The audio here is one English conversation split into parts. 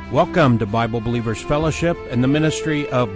Welcome to Bible Believers Fellowship and the ministry of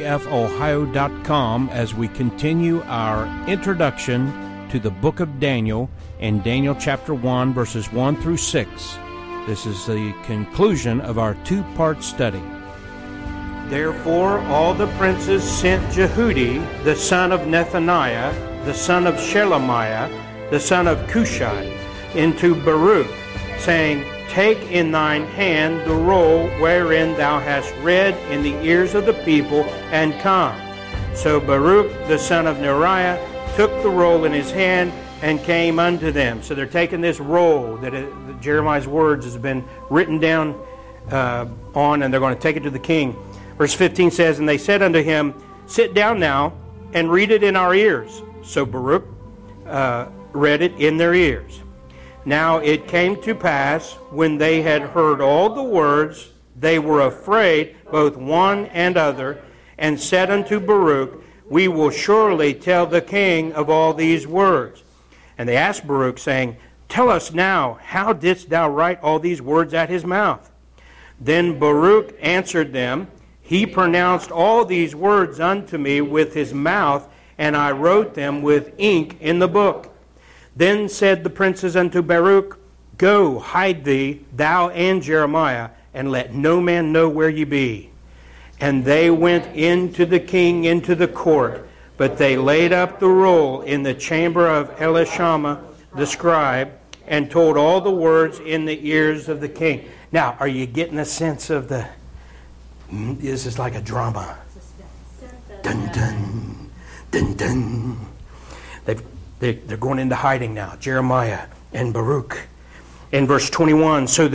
bbfohio.com as we continue our introduction to the book of Daniel in Daniel chapter 1, verses 1 through 6. This is the conclusion of our two-part study. Therefore all the princes sent Jehudi, the son of Nethaniah, the son of Shelemiah, the son of Cushai, into Baruch, saying, Take in thine hand the roll wherein thou hast read in the ears of the people, and come. So Baruch the son of Neriah took the roll in his hand and came unto them. So they're taking this roll that Jeremiah's words has been written down on, and they're going to take it to the king. Verse 15 says, And they said unto him, Sit down now and read it in our ears. So Baruch read it in their ears. Now it came to pass, when they had heard all the words, they were afraid, both one and other, and said unto Baruch, We will surely tell the king of all these words. And they asked Baruch, saying, Tell us now, how didst thou write all these words at his mouth? Then Baruch answered them, He pronounced all these words unto me with his mouth, and I wrote them with ink in the book. Then said the princes unto Baruch, Go, hide thee, thou and Jeremiah, and let no man know where ye be. And they went into the king into the court, but they laid up the roll in the chamber of Elishama the scribe, and told all the words in the ears of the king. Now, are you getting a sense of the... This is like a drama. Dun, dun, dun, dun. They're going into hiding now, Jeremiah and Baruch. In verse 21, so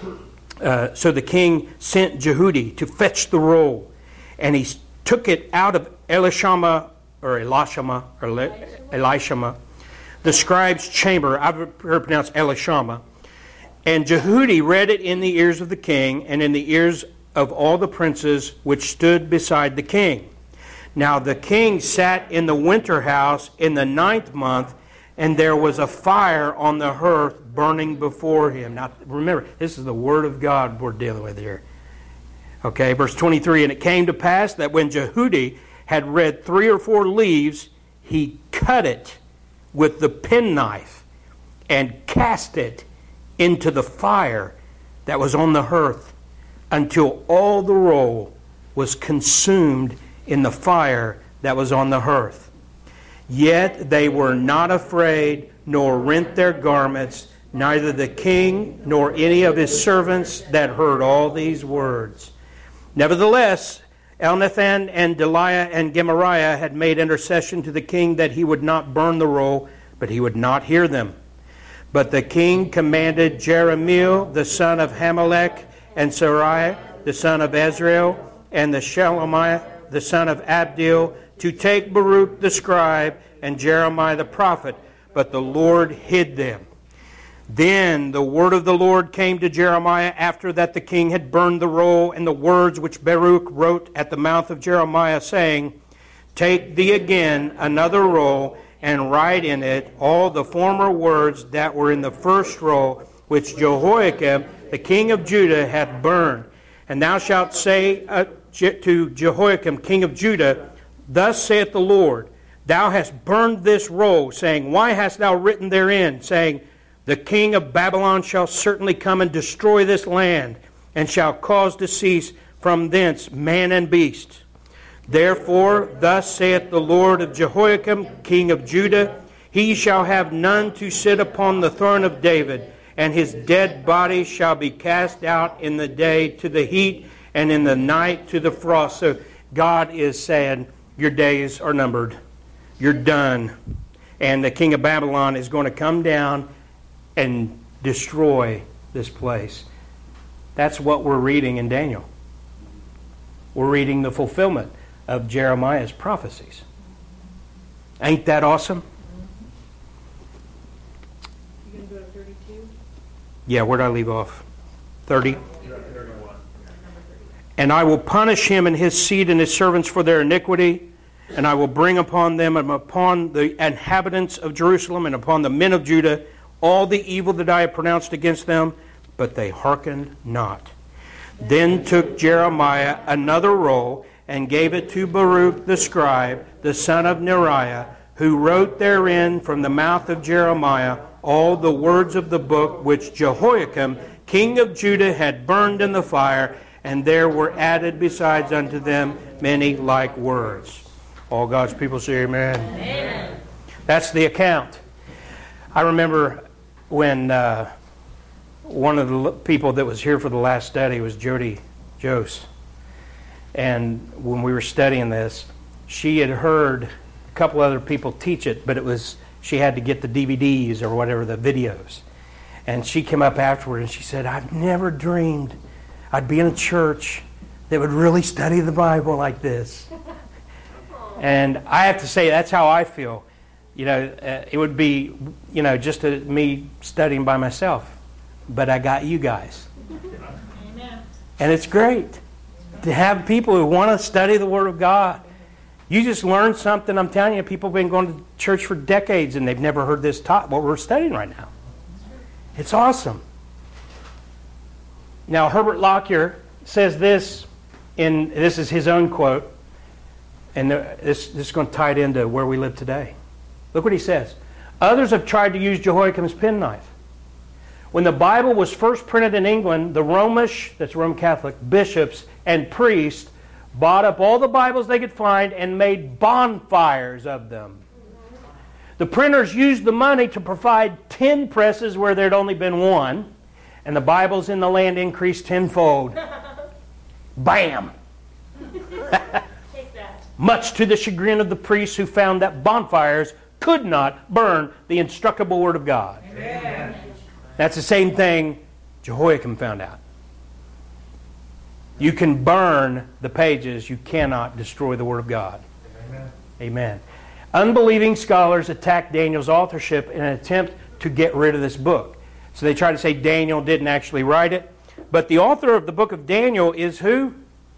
the king sent Jehudi to fetch the roll, and he took it out of Elishama, the scribe's chamber. I've heard it pronounced Elishama. And Jehudi read it in the ears of the king, and in the ears of all the princes which stood beside the king. Now the king sat in the winter house in the 9th month, and there was a fire on the hearth burning before him. Now remember, this is the word of God we're dealing with here. Okay, verse 23, And it came to pass that when Jehudi had read 3 or 4 leaves, he cut it with the penknife and cast it into the fire that was on the hearth, until all the roll was consumed in the fire that was on the hearth. Yet they were not afraid, nor rent their garments, neither the king nor any of his servants that heard all these words. Nevertheless, Elnathan and Delaiah and Gemariah had made intercession to the king that he would not burn the roll, but he would not hear them. But the king commanded Jeremiel, the son of Hamelech, and Sarai, the son of Azrael, and the Shelemiah, the son of Abdil, to take Baruch the scribe and Jeremiah the prophet, but the Lord hid them. Then the word of the Lord came to Jeremiah after that the king had burned the roll and the words which Baruch wrote at the mouth of Jeremiah, saying, Take thee again another roll, and write in it all the former words that were in the first roll, which Jehoiakim the king of Judah hath burned. And thou shalt say to Jehoiakim king of Judah, Thus saith the Lord, Thou hast burned this roll, saying, Why hast thou written therein, saying, The king of Babylon shall certainly come and destroy this land, and shall cause to cease from thence man and beast. Therefore, thus saith the Lord of Jehoiakim king of Judah, He shall have none to sit upon the throne of David, and his dead body shall be cast out in the day to the heat, and in the night to the frost. So God is saying, your days are numbered. You're done. And the king of Babylon is going to come down and destroy this place. That's what we're reading in Daniel. We're reading the fulfillment of Jeremiah's prophecies. Ain't that awesome? You going to go to 32? Yeah, where'd I leave off? 30? And I will punish him and his seed and his servants for their iniquity, and I will bring upon them and upon the inhabitants of Jerusalem and upon the men of Judah all the evil that I have pronounced against them, but they hearkened not. Then took Jeremiah another roll and gave it to Baruch the scribe, the son of Neriah, who wrote therein from the mouth of Jeremiah all the words of the book which Jehoiakim, king of Judah, had burned in the fire, and there were added besides unto them many like words. All God's people say amen. Amen. That's the account. I remember when one of the people that was here for the last study was Jody Jose. And when we were studying this, she had heard a couple other people teach it, but she had to get the DVDs or whatever, the videos. And she came up afterward and she said, I've never dreamed I'd be in a church that would really study the Bible like this. And I have to say, that's how I feel. It would be, just me studying by myself. But I got you guys. Amen. And it's great to have people who want to study the Word of God. You just learned something. I'm telling you, people have been going to church for decades and they've never heard this taught, what we're studying right now. It's awesome. Now, Herbert Lockyer says this, this is his own quote, and this is going to tie it into where we live today. Look what he says. Others have tried to use Jehoiakim's penknife. When the Bible was first printed in England, the Romish, that's Roman Catholic, bishops and priests bought up all the Bibles they could find and made bonfires of them. The printers used the money to provide 10 presses where there'd only been one, and the Bibles in the land increased tenfold. Bam! Take that. Much to the chagrin of the priests who found that bonfires could not burn the instructable Word of God. Amen. That's the same thing Jehoiakim found out. You can burn the pages, you cannot destroy the Word of God. Amen. Amen. Unbelieving scholars attacked Daniel's authorship in an attempt to get rid of this book. So they try to say Daniel didn't actually write it. But the author of the book of Daniel is who?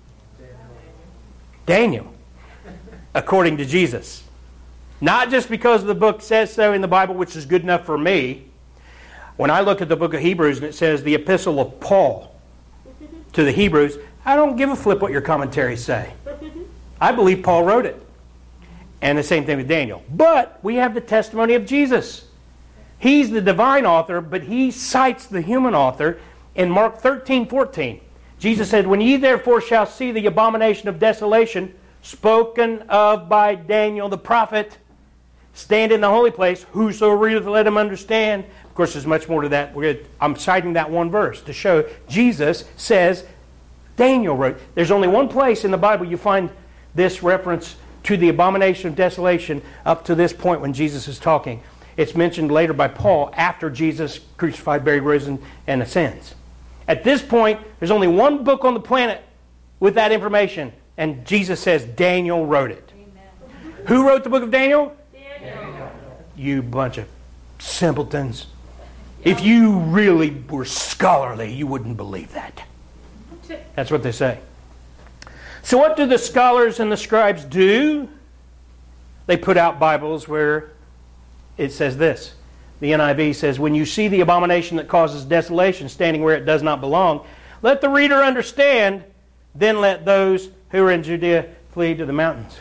Daniel. According to Jesus. Not just because the book says so in the Bible, which is good enough for me. When I look at the book of Hebrews and it says the epistle of Paul to the Hebrews, I don't give a flip what your commentaries say. I believe Paul wrote it. And the same thing with Daniel. But we have the testimony of Jesus. He's the divine author, but he cites the human author in Mark 13:14. Jesus said, when ye therefore shall see the abomination of desolation, spoken of by Daniel the prophet, stand in the holy place, whoso readeth, let him understand. Of course, there's much more to that. I'm citing that one verse to show Jesus says Daniel wrote. There's only one place in the Bible you find this reference to the abomination of desolation up to this point when Jesus is talking. It's mentioned later by Paul after Jesus crucified, buried, risen, and ascends. At this point, there's only one book on the planet with that information, and Jesus says Daniel wrote it. Amen. Who wrote the book of Daniel? Daniel. You bunch of simpletons. If you really were scholarly, you wouldn't believe that. That's what they say. So what do the scholars and the scribes do? They put out Bibles where it says this. The NIV says, when you see the abomination that causes desolation standing where it does not belong, let the reader understand, then let those who are in Judea flee to the mountains.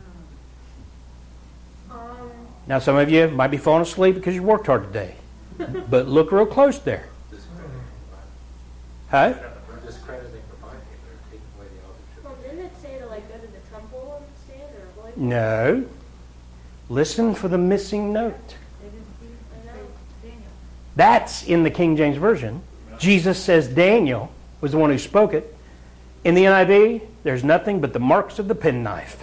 Now some of you might be falling asleep because you worked hard today. But look real close there. Huh? Well, didn't it say to go to the temple instead? Or what? No. Listen for the missing note. That's in the King James Version. Jesus says Daniel was the one who spoke it. In the NIV, there's nothing but the marks of the penknife.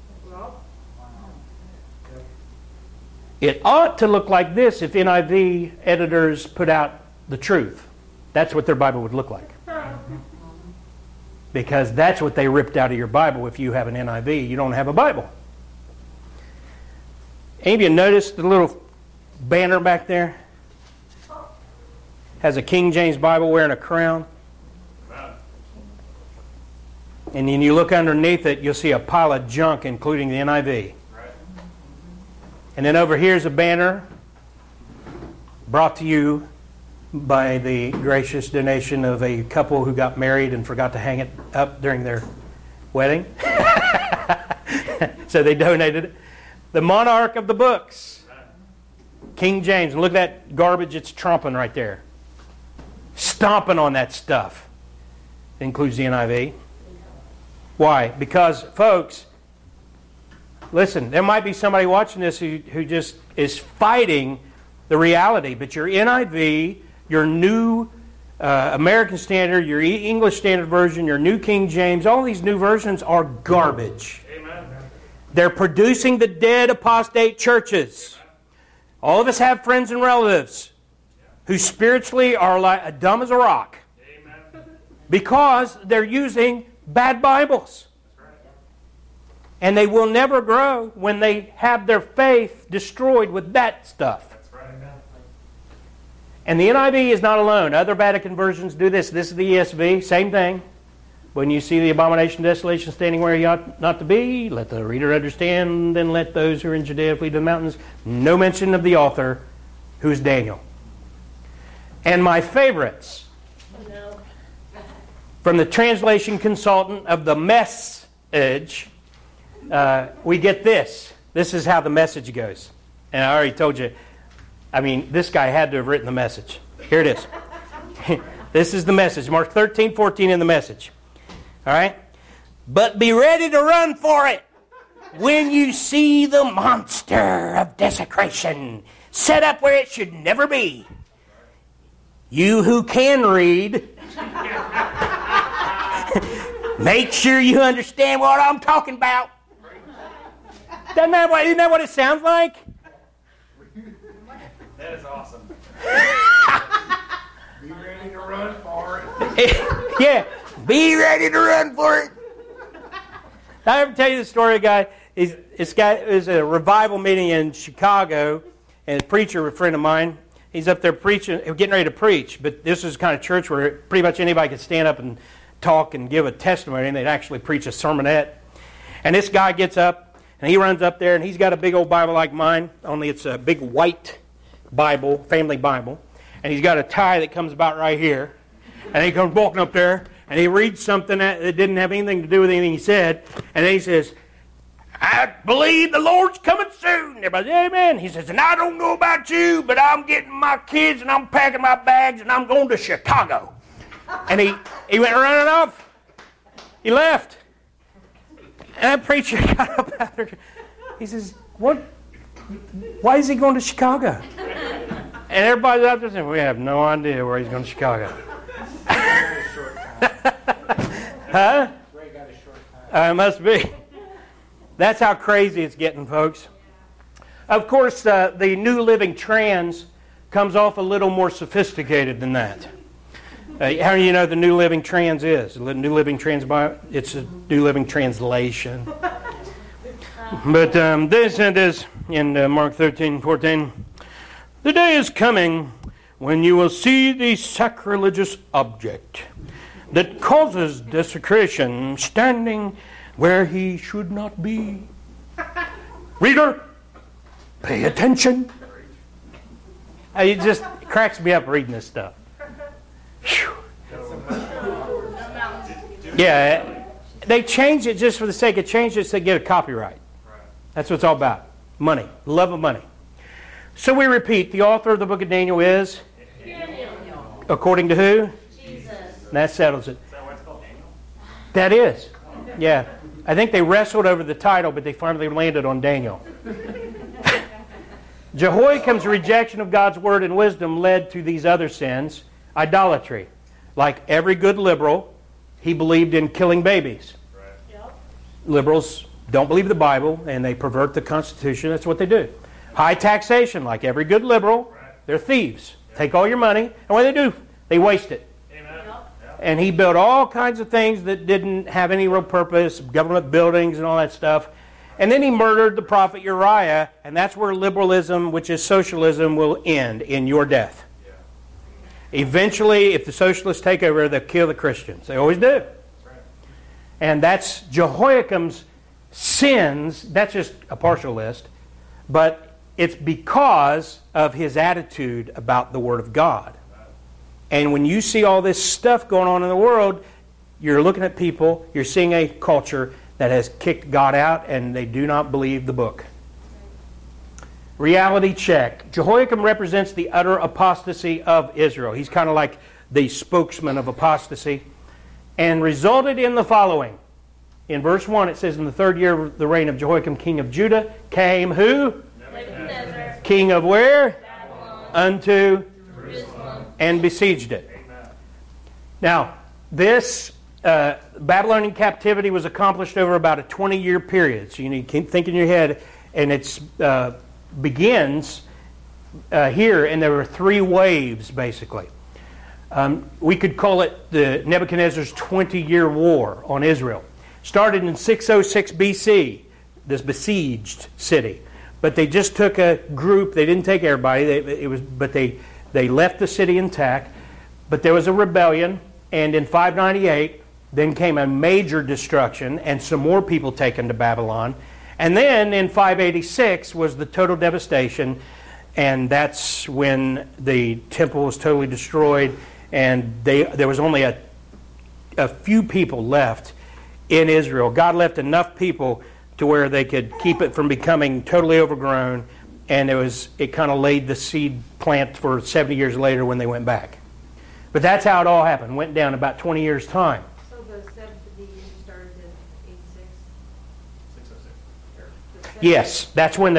It ought to look like this if NIV editors put out the truth. That's what their Bible would look like. Because that's what they ripped out of your Bible. If you have an NIV, you don't have a Bible. Any of you noticed the little banner back there? Has a King James Bible wearing a crown. And then you look underneath it, you'll see a pile of junk, including the NIV. And then over here is a banner brought to you by the gracious donation of a couple who got married and forgot to hang it up during their wedding. So they donated it. The monarch of the books, King James. Look at that garbage it's tromping right there. Stomping on that stuff. It includes the NIV. Why? Because, folks, listen, there might be somebody watching this who just is fighting the reality, but your NIV, your New American Standard, your English Standard Version, your New King James, all these new versions are garbage. Amen. They're producing the dead apostate churches. All of us have friends and relatives who spiritually are like dumb as a rock. Amen. Because they're using bad Bibles. And they will never grow when they have their faith destroyed with that stuff. And the NIV is not alone. Other Vatican versions do this. This is the ESV, same thing. When you see the abomination, desolation standing where he ought not to be, let the reader understand, and let those who are in Judea flee to the mountains. No mention of the author, who is Daniel. And my favorites, from the translation consultant of the Message, we get this. This is how the Message goes. And I already told you, I mean, this guy had to have written the Message. Here it is. This is the Message. Mark 13:14 in the Message. All right? But be ready to run for it when you see the monster of desecration set up where it should never be. You who can read, make sure you understand what I'm talking about. Isn't that what it sounds like? That is awesome. Be ready to run for it. Yeah, be ready to run for it. I ever tell you the story of a guy? This guy is a revival meeting in Chicago, and a preacher, a friend of mine, he's up there preaching, getting ready to preach. But this is the kind of church where pretty much anybody could stand up and talk and give a testimony, and they'd actually preach a sermonette. And this guy gets up, and he runs up there, and he's got a big old Bible like mine, only it's a big white Bible, family Bible, and he's got a tie that comes about right here, and he comes walking up there, and he reads something that didn't have anything to do with anything he said, and then he says, I believe the Lord's coming soon. Everybody, amen. He says, and I don't know about you, but I'm getting my kids, and I'm packing my bags, and I'm going to Chicago. And he went running off. He left. And that preacher got up after. He says, what? Why is he going to Chicago? And everybody's out there saying, we have no idea where he's going to Chicago. Huh? Ray got a short time. It must be. That's how crazy it's getting, folks. Of course, the New Living Trans comes off a little more sophisticated than that. How do you know the New Living Trans is? The New Living Trans, it's a New Living Translation. But this is in Mark 13:14. The day is coming when you will see the sacrilegious object that causes desecration standing where he should not be. Reader, pay attention. It just cracks me up reading this stuff. Whew. Yeah, they changed it just for the sake of changing it so they get a copyright. That's what it's all about. Money. Love of money. So we repeat, the author of the book of Daniel is? Daniel. According to who? Jesus. And that settles it. Is that why it's called Daniel? That is. Yeah. I think they wrestled over the title, but they finally landed on Daniel. Jehoiakim's rejection of God's word and wisdom led to these other sins. Idolatry. Like every good liberal, he believed in killing babies. Right. Yep. Liberals don't believe the Bible, and they pervert the Constitution. That's what they do. High taxation, like every good liberal, they're thieves. Take all your money, and what do? They waste it. Amen. And he built all kinds of things that didn't have any real purpose, government buildings and all that stuff. And then he murdered the prophet Uriah, and that's where liberalism, which is socialism, will end, in your death. Eventually, if the socialists take over, they'll kill the Christians. They always do. And that's Jehoiakim's sins. That's just a partial list. But it's because of his attitude about the Word of God. And when you see all this stuff going on in the world, you're looking at people, you're seeing a culture that has kicked God out and they do not believe the book. Reality check. Jehoiakim represents the utter apostasy of Israel. He's kind of like the spokesman of apostasy. And resulted in the following. In verse 1 it says, in the 3rd year of the reign of Jehoiakim, king of Judah, came who? Nebuchadnezzar, King of where? Babylon, Unto? Jerusalem. And besieged it. Now, this Babylonian captivity was accomplished over about a 20-year period. So you need to keep thinking in your head, and it begins here, and there were 3 waves, basically. We could call it the Nebuchadnezzar's 20-year war on Israel. Started in 606 BC, this besieged city. But they just took a group. They didn't take everybody. They left the city intact. But there was a rebellion, and in 598, then came a major destruction, and some more people taken to Babylon. And then in 586 was the total devastation, and that's when the temple was totally destroyed, and there was only a few people left in Israel. God left enough people to where they could keep it from becoming totally overgrown, and it kind of laid the seed plant for 70 years later when they went back. But that's how it all happened. Went down about 20 years' time. So the 70 years started in 86? 606. Yes, that's when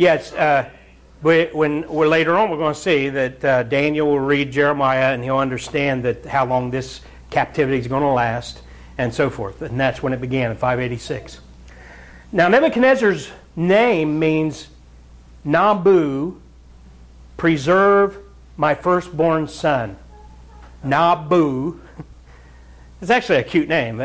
when we're later on we're going to see that Daniel will read Jeremiah and he'll understand that how long this captivity is going to last and so forth. And that's when it began in 586. Now Nebuchadnezzar's name means Nabu, preserve my firstborn son. Nabu. It's actually a cute name.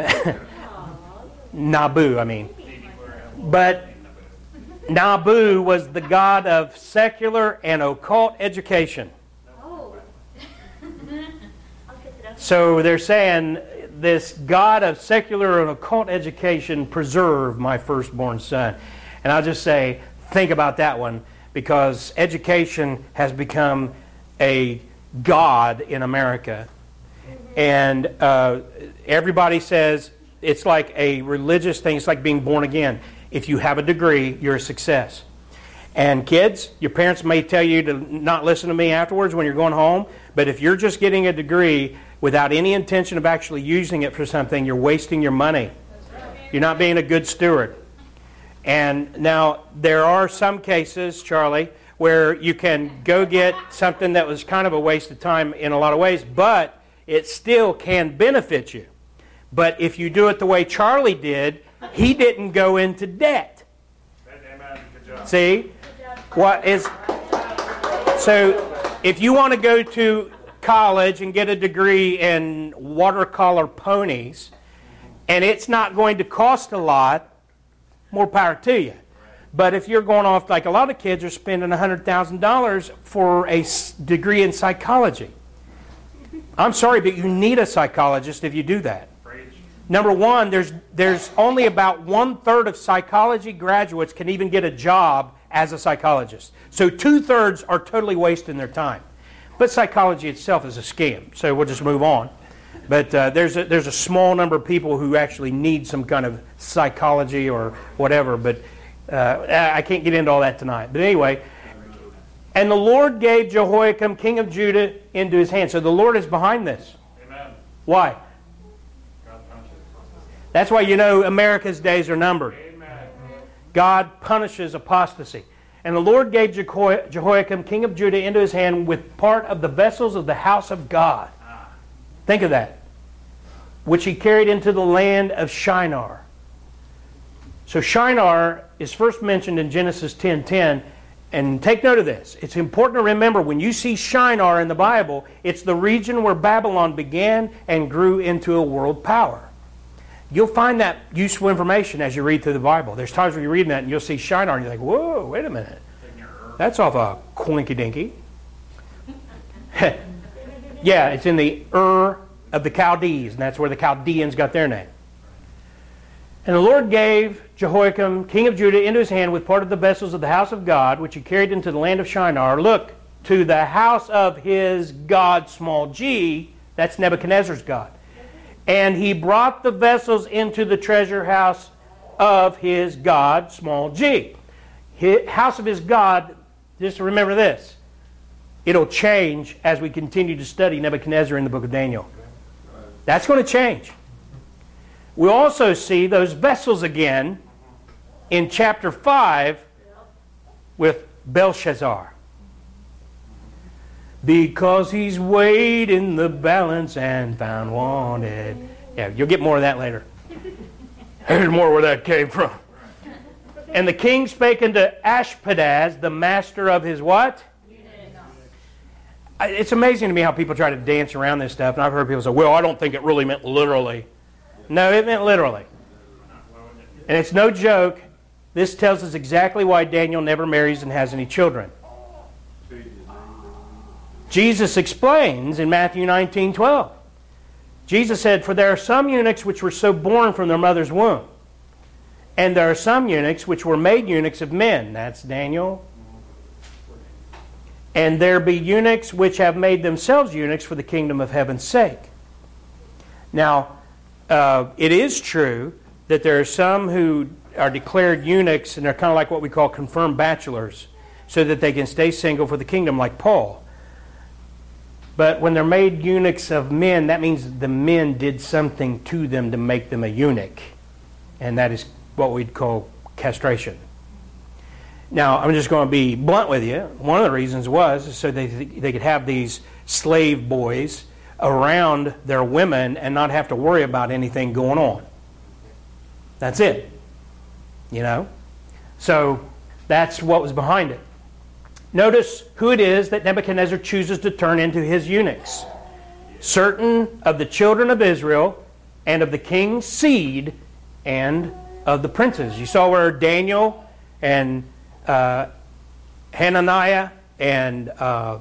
Nabu, I mean. But Nabu was the god of secular and occult education. Oh. I'll get it up. So they're saying this god of secular and occult education preserve my firstborn son. And I'll just say, think about that one, because education has become a god in America. And everybody says it's like a religious thing. It's like being born again. If you have a degree, you're a success. And kids, your parents may tell you to not listen to me afterwards when you're going home, but if you're just getting a degree without any intention of actually using it for something, you're wasting your money. You're not being a good steward. And now, there are some cases, Charlie, where you can go get something that was kind of a waste of time in a lot of ways, but it still can benefit you. But if you do it the way Charlie did, he didn't go into debt. Amen. Good job. See? So if you want to go to college and get a degree in watercolor ponies, and it's not going to cost a lot, more power to you. But if you're going off, like a lot of kids are spending $100,000 for a degree in psychology. I'm sorry, but you need a psychologist if you do that. Number one, there's only about 1/3 of psychology graduates can even get a job as a psychologist. So 2/3 are totally wasting their time. But psychology itself is a scam, so we'll just move on. But there's a small number of people who actually need some kind of psychology or whatever. But I can't get into all that tonight. But anyway, and the Lord gave Jehoiakim, king of Judah, into his hand. So the Lord is behind this. Amen. Why? That's why you know America's days are numbered. Amen. God punishes apostasy. And the Lord gave Jehoiakim, king of Judah, into his hand with part of the vessels of the house of God. Think of that. Which he carried into the land of Shinar. So Shinar is first mentioned in Genesis 10:10. And take note of this. It's important to remember when you see Shinar in the Bible, it's the region where Babylon began and grew into a world power. You'll find that useful information as you read through the Bible. There's times when you're reading that and you'll see Shinar and you're like, whoa, wait a minute. That's off a coinky-dinky. Yeah, it's in the Ur of the Chaldees, and that's where the Chaldeans got their name. And the Lord gave Jehoiakim, king of Judah, into his hand with part of the vessels of the house of God, which he carried into the land of Shinar. Look, to the house of his God, small g, that's Nebuchadnezzar's God. And he brought the vessels into the treasure house of his God, small g. House of his God, just remember this, it'll change as we continue to study Nebuchadnezzar in the book of Daniel. That's going to change. We also see those vessels again in chapter 5 with Belshazzar. Because he's weighed in the balance and found wanted. Yeah, you'll get more of that later. Here's more where that came from. And the king spake unto Ashpenaz, the master of his what? It's amazing to me how people try to dance around this stuff. And I've heard people say, well, I don't think it really meant literally. No, it meant literally. And it's no joke. This tells us exactly why Daniel never marries and has any children. Jesus explains in Matthew 19:12. Jesus said, for there are some eunuchs which were so born from their mother's womb. And there are some eunuchs which were made eunuchs of men. That's Daniel. And there be eunuchs which have made themselves eunuchs for the kingdom of heaven's sake. Now, it is true that there are some who are declared eunuchs, and they're kind of like what we call confirmed bachelors, so that they can stay single for the kingdom, like Paul. But when they're made eunuchs of men, that means the men did something to them to make them a eunuch. And that is what we'd call castration. Now, I'm just going to be blunt with you. One of the reasons was so they could have these slave boys around their women and not have to worry about anything going on. That's it. You know? So that's what was behind it. Notice who it is that Nebuchadnezzar chooses to turn into his eunuchs. Certain of the children of Israel and of the king's seed and of the princes. You saw where Daniel and Hananiah and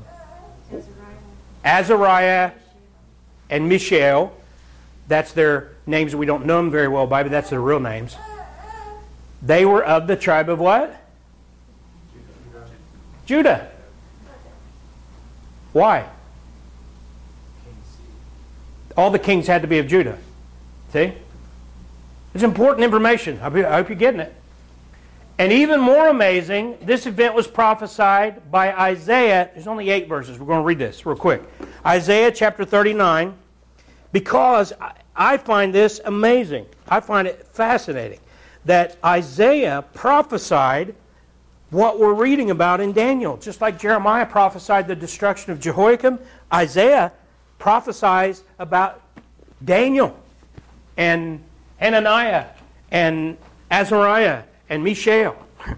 Azariah and Mishael, that's their names. We don't know them very well by, but that's their real names. They were of the tribe of what? Judah. Why? All the kings had to be of Judah. See? It's important information. I hope you're getting it. And even more amazing, this event was prophesied by Isaiah. There's only 8 verses. We're going to read this real quick. Isaiah chapter 39. Because I find this amazing. I find it fascinating that Isaiah prophesied what we're reading about in Daniel. Just like Jeremiah prophesied the destruction of Jehoiakim, Isaiah prophesies about Daniel and Hananiah and Azariah and Mishael.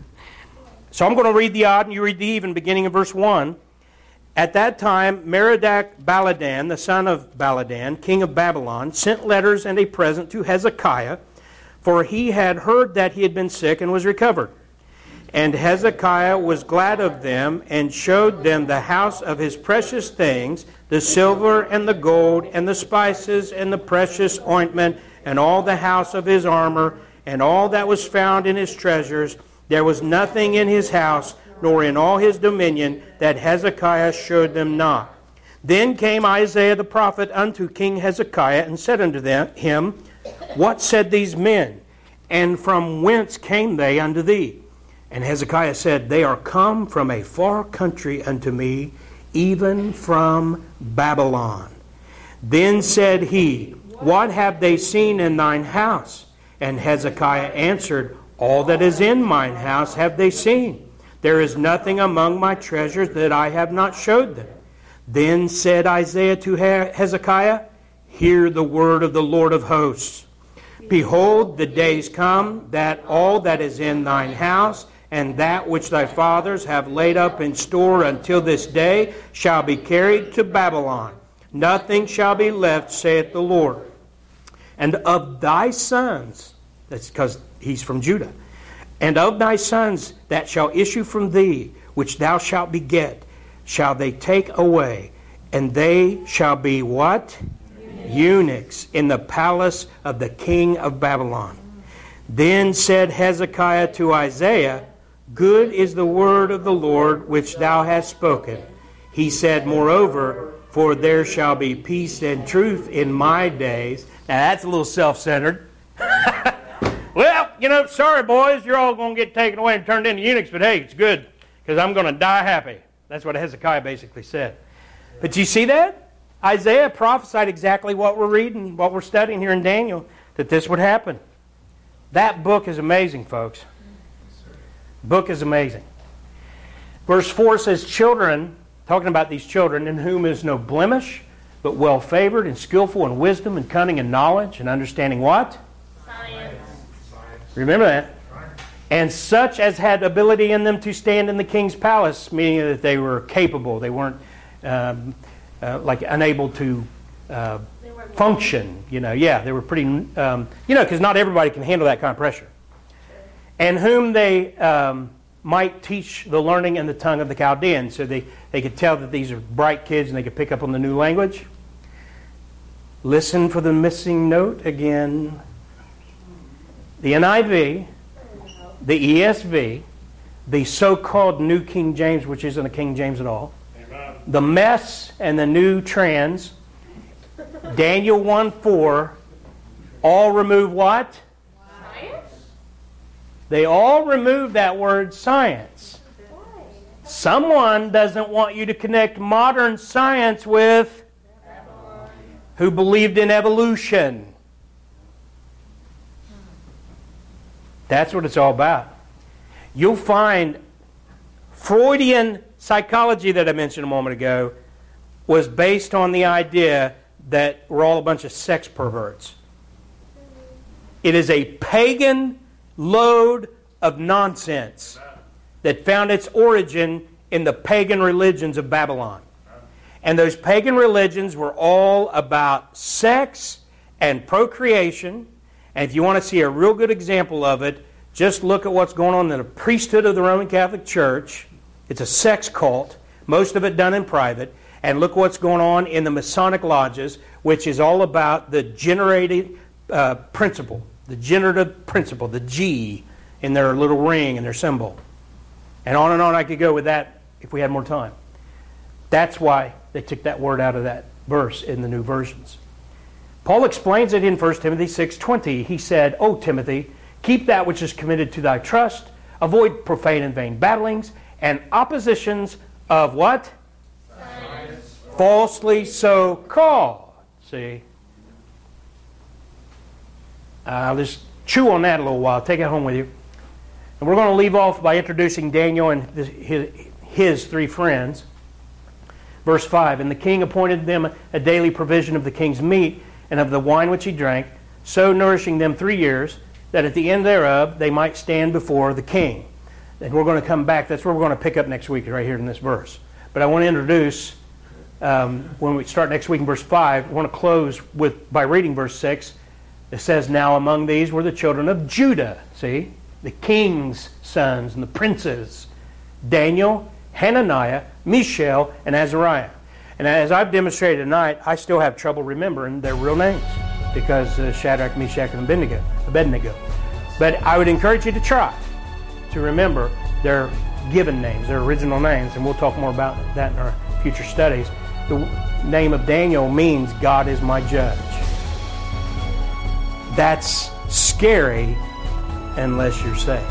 So I'm going to read the odd and you read the even, beginning in verse 1. At that time, Merodach-Baladan, the son of Baladan, king of Babylon, sent letters and a present to Hezekiah, for he had heard that he had been sick and was recovered. And Hezekiah was glad of them, and showed them the house of his precious things, the silver and the gold, and the spices, and the precious ointment, and all the house of his armor, and all that was found in his treasures. There was nothing in his house, nor in all his dominion, that Hezekiah showed them not. Then came Isaiah the prophet unto King Hezekiah, and said unto him, What said these men? And from whence came they unto thee? And Hezekiah said, They are come from a far country unto me, even from Babylon. Then said he, What have they seen in thine house? And Hezekiah answered, All that is in mine house have they seen. There is nothing among my treasures that I have not showed them. Then said Isaiah to Hezekiah, Hear the word of the Lord of hosts. Behold, the days come that all that is in thine house, and that which thy fathers have laid up in store until this day, shall be carried to Babylon. Nothing shall be left, saith the Lord. And of thy sons, that's because he's from Judah, and of thy sons that shall issue from thee, which thou shalt beget, shall they take away, and they shall be what? Eunuchs in the palace of the king of Babylon. Then said Hezekiah to Isaiah, Good is the word of the Lord which thou hast spoken. He said, moreover, for there shall be peace and truth in my days. Now that's a little self-centered. Well, sorry boys, you're all going to get taken away and turned into eunuchs, but hey, it's good, because I'm going to die happy. That's what Hezekiah basically said. But you see that? Isaiah prophesied exactly what we're reading, what we're studying here in Daniel, that this would happen. That book is amazing, folks. Book is amazing. Verse 4 says, children, talking about these children, in whom is no blemish, but well-favored and skillful in wisdom and cunning and knowledge and understanding what? Science. Remember that. And such as had ability in them to stand in the king's palace, meaning that they were capable. They weren't unable to function. They were pretty, because not everybody can handle that kind of pressure. And whom they might teach the learning and the tongue of the Chaldeans. So they could tell that these are bright kids and they could pick up on the new language. Listen for the missing note again. The NIV, the ESV, the so-called New King James, which isn't a King James at all, Amen. the Mess and the New Trans, Daniel 1:4, all remove what? Science? They all remove that word science. Why? Someone doesn't want you to connect modern science with who believed in evolution. That's what it's all about. You'll find Freudian psychology that I mentioned a moment ago was based on the idea that we're all a bunch of sex perverts. It is a pagan load of nonsense that found its origin in the pagan religions of Babylon. And those pagan religions were all about sex and procreation. And if you want to see a real good example of it, just look at what's going on in the priesthood of the Roman Catholic Church. It's a sex cult, most of it done in private. And look what's going on in the Masonic lodges, which is all about the generative principle, the generative principle, the G in their little ring and their symbol. And on I could go with that if we had more time. That's why they took that word out of that verse in the new versions. Paul explains it in 1 Timothy 6:20. He said, O Timothy, keep that which is committed to thy trust. Avoid profane and vain battlings and oppositions of what? Science. Falsely so called. See? I'll just chew on that a little while. Take it home with you. And we're going to leave off by introducing Daniel and his three friends. Verse 5, and the king appointed them a daily provision of the king's meat and of the wine which he drank, so nourishing them 3 years, that at the end thereof they might stand before the king. And we're going to come back. That's where we're going to pick up next week, right here in this verse. But I want to introduce, when we start next week in verse 5, I want to close by reading verse 6. It says, now among these were the children of Judah. See? The king's sons and the princes. Daniel, Hananiah, Mishael, and Azariah. And as I've demonstrated tonight, I still have trouble remembering their real names because Shadrach, Meshach, and Abednego. But I would encourage you to try to remember their given names, their original names, and we'll talk more about that in our future studies. The name of Daniel means God is my judge. That's scary unless you're saved.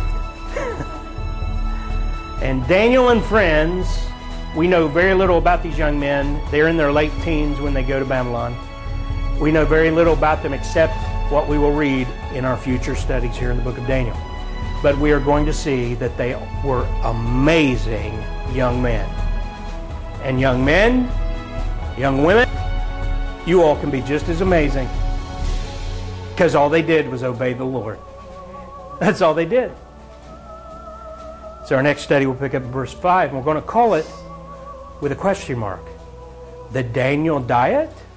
And Daniel and friends, we know very little about these young men. They're in their late teens when they go to Babylon. We know very little about them except what we will read in our future studies here in the book of Daniel. But we are going to see that they were amazing young men. And young men, young women, you all can be just as amazing because all they did was obey the Lord. That's all they did. So our next study will pick up verse 5, and we're going to call it with a question mark. The Daniel diet?